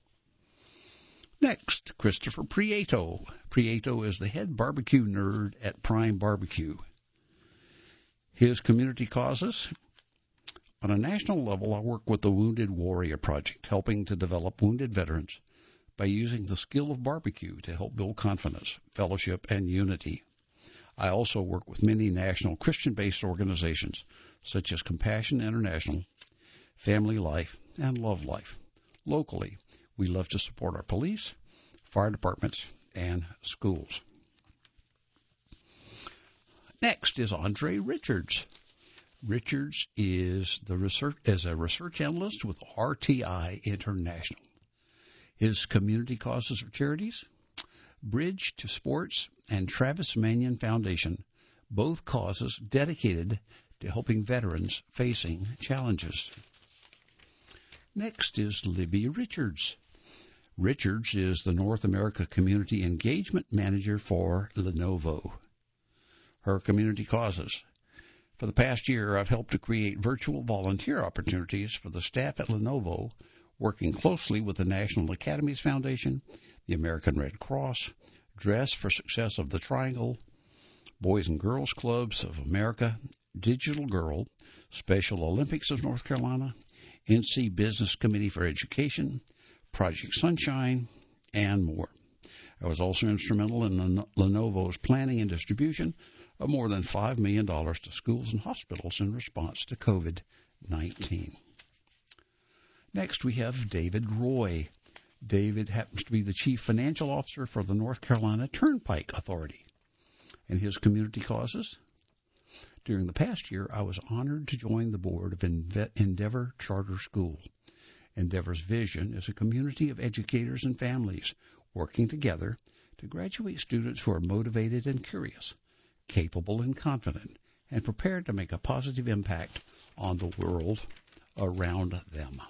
Next, Christopher Prieto. Prieto is the head barbecue nerd at Prime Barbecue. His community causes: On a national level, I work with the Wounded Warrior Project, helping to develop wounded veterans by using the skill of barbecue to help build confidence, fellowship, and unity. I also work with many national Christian-based organizations such as Compassion International, Family Life, and Love Life. Locally, we love to support our police, fire departments, and schools. Next is Andre Richards. Richards is a research analyst with RTI International. His community causes or charities: Bridge to Sports and Travis Manion Foundation, both causes dedicated to helping veterans facing challenges. Next is Libby Richards. Richards is the North America Community Engagement Manager for Lenovo. Her community causes: For the past year, I've helped to create virtual volunteer opportunities for the staff at Lenovo, working closely with the National Academies Foundation, the American Red Cross, Dress for Success of the Triangle, Boys and Girls Clubs of America, Digital Girl, Special Olympics of North Carolina, NC Business Committee for Education, Project Sunshine, and more. I was also instrumental in Lenovo's planning and distribution of more than $5 million to schools and hospitals in response to COVID-19. Next, we have David Roy. David happens to be the Chief Financial Officer for the North Carolina Turnpike Authority. And his community causes: During the past year, I was honored to join the board of Endeavor Charter School. Endeavor's vision is a community of educators and families working together to graduate students who are motivated and curious, capable and confident, and prepared to make a positive impact on the world around them.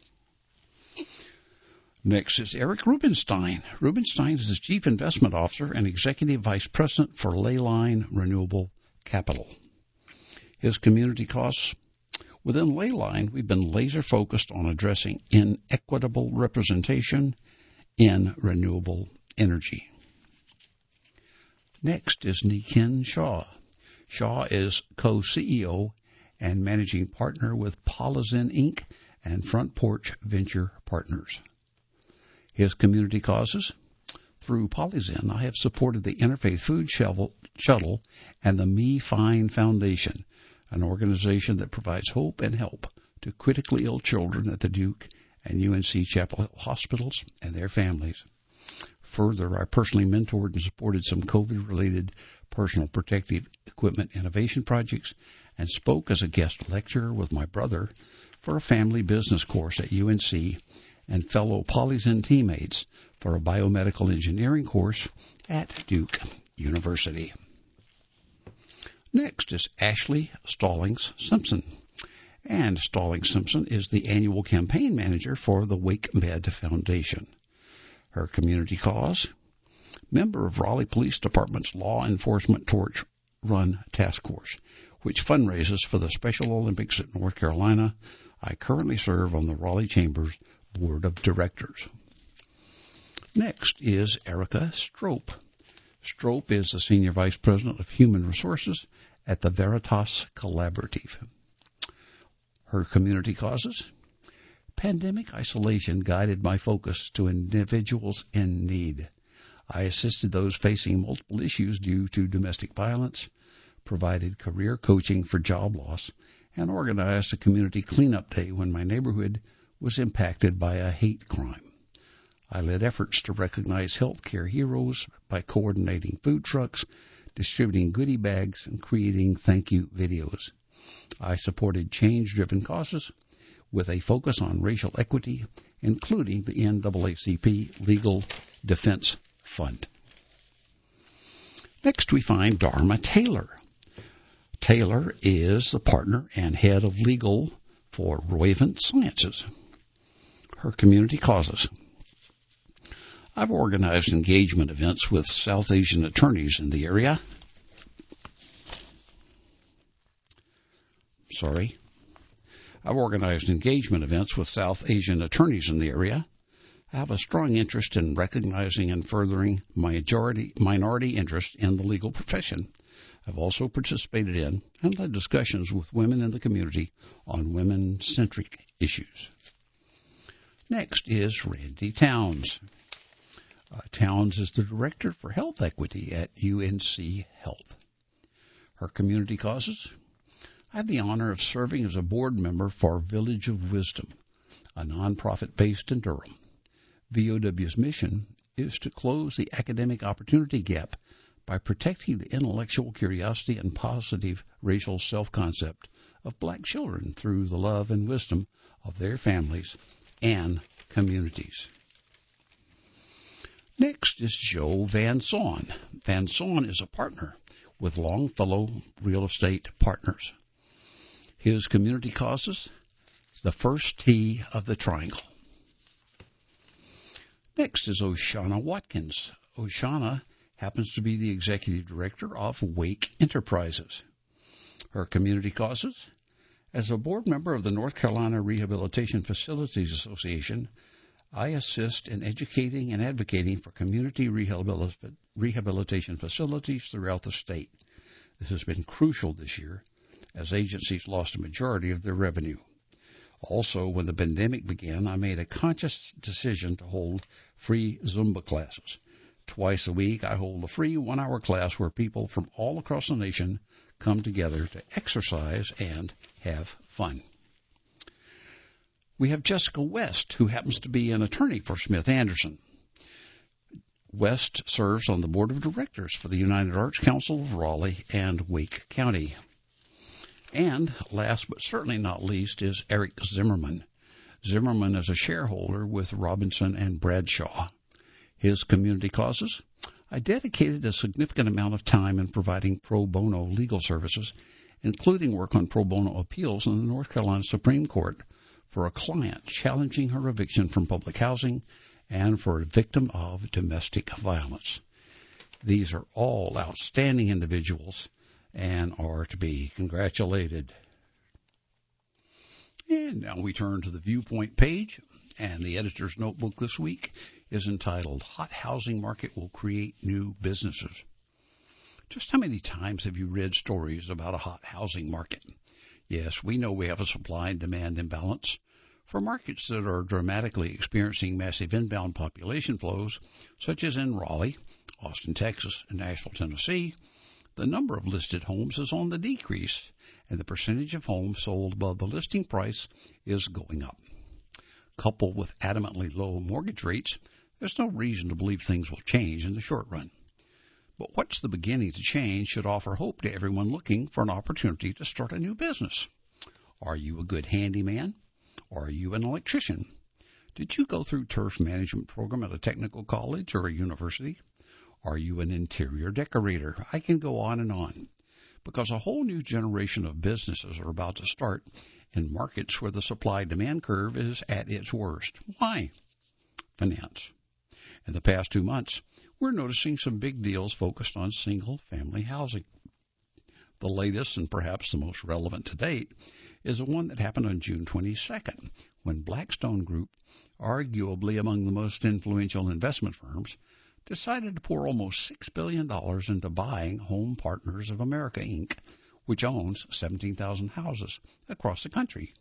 Next is Eric Rubenstein. Rubenstein is the Chief Investment Officer and Executive Vice President for Leyline Renewable Capital. His community costs: Within Leyline, we've been laser-focused on addressing inequitable representation in renewable energy. Next is Nikin Shaw. Shaw is co-CEO and managing partner with Polyzen Inc. and Front Porch Venture Partners. His community causes: through Polyzen, I have supported the Interfaith Food Shuttle and the Me Fine Foundation, an organization that provides hope and help to critically ill children at the Duke and UNC Chapel hospitals and their families. Further, I personally mentored and supported some COVID-related personal protective equipment innovation projects and spoke as a guest lecturer with my brother for a family business course at UNC and fellow Polyzen teammates for a biomedical engineering course at Duke University. Next is Ashley Stallings Simpson. And Stallings Simpson is the annual campaign manager for the WakeMed Foundation. Her community cause: member of Raleigh Police Department's Law Enforcement Torch Run Task Force, which fundraises for the Special Olympics at North Carolina. I currently serve on the Raleigh Chamber's Board of Directors. Next is Erica Strope. Strope is the Senior Vice President of Human Resources at the Veritas Collaborative. Her community causes: pandemic isolation guided my focus to individuals in need. I assisted those facing multiple issues due to domestic violence, provided career coaching for job loss, and organized a community cleanup day when my neighborhood was impacted by a hate crime. I led efforts to recognize healthcare heroes by coordinating food trucks, distributing goodie bags, and creating thank you videos. I supported change-driven causes with a focus on racial equity, including the NAACP Legal Defense Fund. Next, we find Dharma Taylor. Taylor is the partner and head of legal for Roivant Sciences. Her community causes: I've organized engagement events with South Asian attorneys in the area. I've organized engagement events with South Asian attorneys in the area. I have a strong interest in recognizing and furthering minority interest in the legal profession. I've also participated in and led discussions with women in the community on women-centric issues. Next is Randy Towns. Towns is the Director for Health Equity at UNC Health. Her community causes: I have the honor of serving as a board member for Village of Wisdom, a nonprofit based in Durham. VOW's mission is to close the academic opportunity gap by protecting the intellectual curiosity and positive racial self-concept of black children through the love and wisdom of their families and communities. Next is Joe Van Saun. Van Saun is a partner with Longfellow Real Estate Partners. His community causes: the first tee of the triangle. Next is Oshana Watkins. Oshana happens to be the executive director of Wake Enterprises. Her community causes: as a board member of the North Carolina Rehabilitation Facilities Association, I assist in educating and advocating for community rehabilitation facilities throughout the state. This has been crucial this year, as agencies lost a majority of their revenue. Also, when the pandemic began, I made a conscious decision to hold free Zumba classes. Twice a week, I hold a free 1-hour class where people from all across the nation come together to exercise and have fun. We have Jessica West, who happens to be an attorney for Smith Anderson. West serves on the board of directors for the United Arts Council of Raleigh and Wake County. And last but certainly not least is Eric Zimmerman. Zimmerman is a shareholder with Robinson and Bradshaw. His community causes: I dedicated a significant amount of time in providing pro bono legal services, including work on pro bono appeals in the North Carolina Supreme Court for a client challenging her eviction from public housing and for a victim of domestic violence. These are all outstanding individuals and are to be congratulated. And now we turn to the Viewpoint page, and the editor's notebook this week is entitled Hot Housing Market Will Create New Businesses. Just how many times have you read stories about a hot housing market? Yes, we know we have a supply and demand imbalance. For markets that are dramatically experiencing massive inbound population flows, such as in Raleigh, Austin, Texas, and Nashville, Tennessee, the number of listed homes is on the decrease, and the percentage of homes sold above the listing price is going up. Coupled with adamantly low mortgage rates, there's no reason to believe things will change in the short run. But what's the beginning to change should offer hope to everyone looking for an opportunity to start a new business. Are you a good handyman? Or are you an electrician? Did you go through turf management program at a technical college or a university? Are you an interior decorator? I can go on and on. Because a whole new generation of businesses are about to start in markets where the supply-demand curve is at its worst. Why? Finance. In the past 2 months, we're noticing some big deals focused on single-family housing. The latest and perhaps the most relevant to date is the one that happened on June 22nd, when Blackstone Group, arguably among the most influential investment firms, decided to pour almost $6 billion into buying Home Partners of America, Inc., which owns 17,000 houses across the country.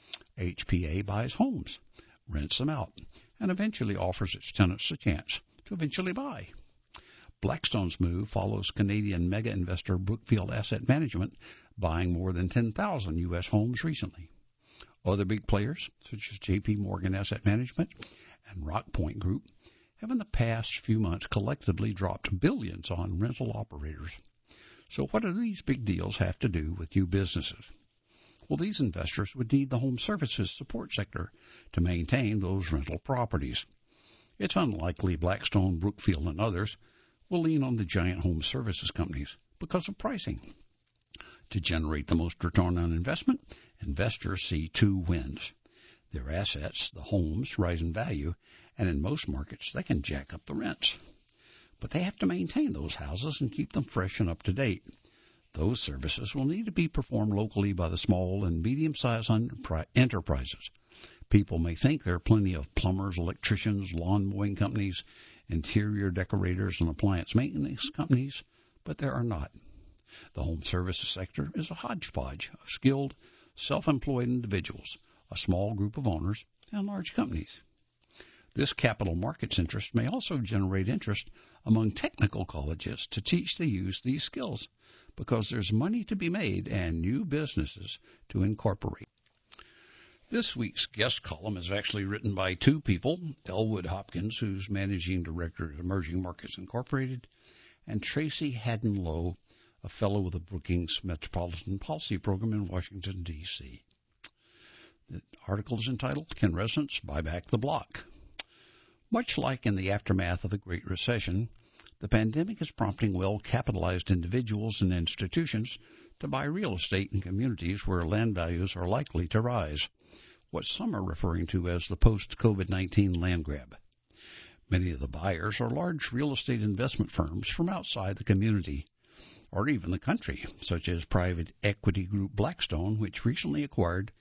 HPA buys homes, rents them out, and eventually offers its tenants a chance to eventually buy. Blackstone's move follows Canadian mega investor Brookfield Asset Management buying more than 10,000 U.S. homes recently. Other big players, such as J.P. Morgan Asset Management and Rockpoint Group, have in the past few months collectively dropped billions on rental operators. So what do these big deals have to do with new businesses? Well, these investors would need the home services support sector to maintain those rental properties. It's unlikely Blackstone, Brookfield, and others will lean on the giant home services companies because of pricing. To generate the most return on investment, investors see two wins. Their assets, the homes, rise in value, and in most markets, they can jack up the rents. But they have to maintain those houses and keep them fresh and up to date. Those services will need to be performed locally by the small and medium-sized enterprises. People may think there are plenty of plumbers, electricians, lawn mowing companies, interior decorators, and appliance maintenance companies, but there are not. The home services sector is a hodgepodge of skilled, self-employed individuals, a small group of owners, and large companies. This capital markets interest may also generate interest among technical colleges to teach the youth these skills, because there's money to be made and new businesses to incorporate. This week's guest column is actually written by two people, Elwood Hopkins, who's Managing Director at Emerging Markets Incorporated, and Tracy Haddon-Lowe, a fellow with the Brookings Metropolitan Policy Program in Washington, D.C. The article is entitled, Can Residents Buy Back the Block? Much like in the aftermath of the Great Recession, the pandemic is prompting well-capitalized individuals and institutions to buy real estate in communities where land values are likely to rise, what some are referring to as the post-COVID-19 land grab. Many of the buyers are large real estate investment firms from outside the community, or even the country, such as private equity group Blackstone, which recently acquired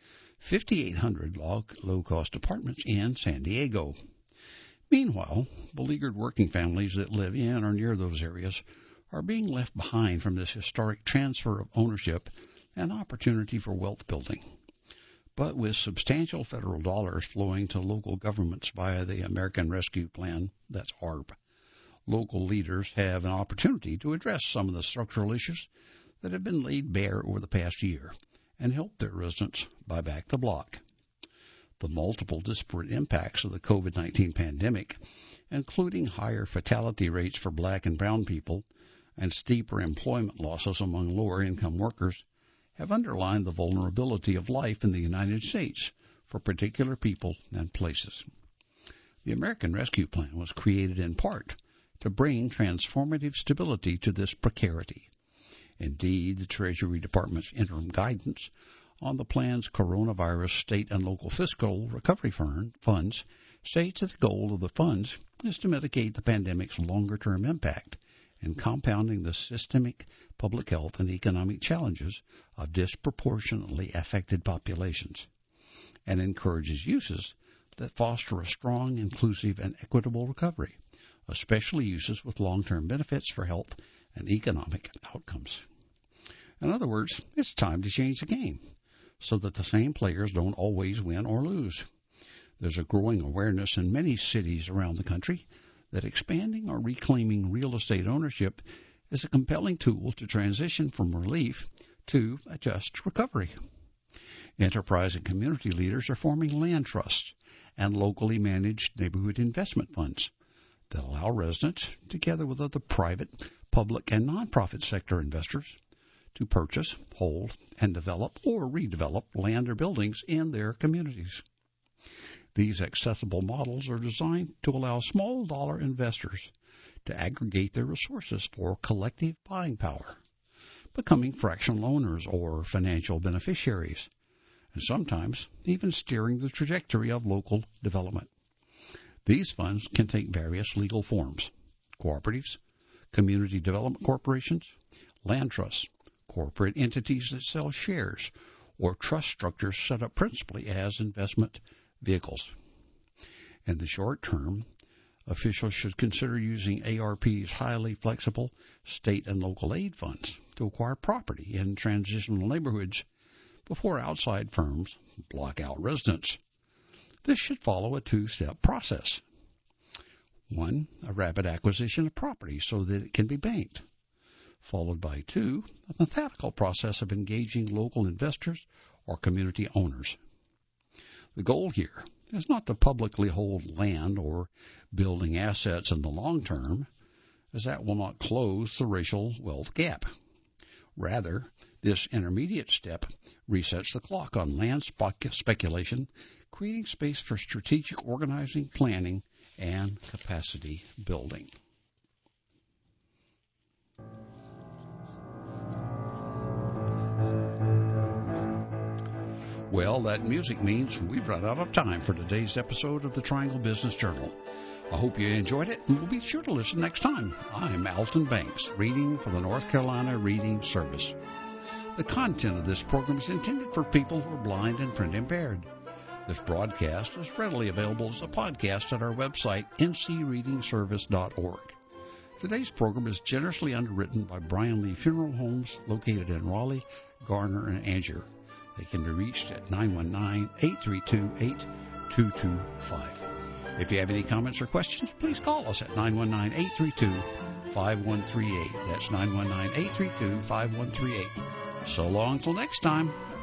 5,800 low-cost apartments in San Diego. Meanwhile, beleaguered working families that live in or near those areas are being left behind from this historic transfer of ownership and opportunity for wealth building. But with substantial federal dollars flowing to local governments via the American Rescue Plan, that's ARP, local leaders have an opportunity to address some of the structural issues that have been laid bare over the past year and help their residents buy back the block. The multiple disparate impacts of the COVID-19 pandemic, including higher fatality rates for black and brown people and steeper employment losses among lower-income workers, have underlined the vulnerability of life in the United States for particular people and places. The American Rescue Plan was created in part to bring transformative stability to this precarity. Indeed, the Treasury Department's interim guidance on the plan's coronavirus state and local fiscal recovery funds states that the goal of the funds is to mitigate the pandemic's longer-term impact in compounding the systemic public health and economic challenges of disproportionately affected populations. and encourages uses that foster a strong, inclusive, and equitable recovery, especially uses with long-term benefits for health and economic outcomes. In other words, it's time to change the game so that the same players don't always win or lose. There's a growing awareness in many cities around the country that expanding or reclaiming real estate ownership is a compelling tool to transition from relief to a just recovery. Enterprise and community leaders are forming land trusts and locally managed neighborhood investment funds that allow residents, together with other private, public, and nonprofit sector investors, to purchase, hold, and develop or redevelop land or buildings in their communities. These accessible models are designed to allow small dollar investors to aggregate their resources for collective buying power, becoming fractional owners or financial beneficiaries, and sometimes even steering the trajectory of local development. These funds can take various legal forms: cooperatives, community development corporations, land trusts, corporate entities that sell shares, or trust structures set up principally as investment vehicles. In the short term, officials should consider using ARP's highly flexible state and local aid funds to acquire property in transitional neighborhoods before outside firms block out residents. This should follow a two-step process. 1, a rapid acquisition of property so that it can be banked, followed by 2, a methodical process of engaging local investors or community owners. The goal here is not to publicly hold land or building assets in the long term, as that will not close the racial wealth gap. Rather, this intermediate step resets the clock on land speculation, creating space for strategic organizing, planning, and capacity building. Well, that music means we've run out of time for today's episode of the Triangle Business Journal. I hope you enjoyed it, and we'll be sure to listen next time. I'm Alton Banks, reading for the North Carolina Reading Service. The content of this program is intended for people who are blind and print impaired. This broadcast is readily available as a podcast at our website, ncreadingservice.org. Today's program is generously underwritten by Brian Lee Funeral Homes, located in Raleigh, Garner, and Angier. They can be reached at 919-832-8225. If you have any comments or questions, please call us at 919-832-5138. That's 919-832-5138. So long till next time.